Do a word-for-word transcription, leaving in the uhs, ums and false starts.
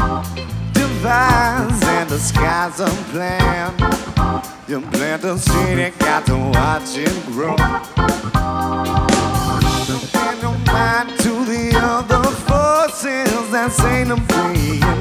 Devise and the skies unplanned. You plant a seed, you got to watch it grow.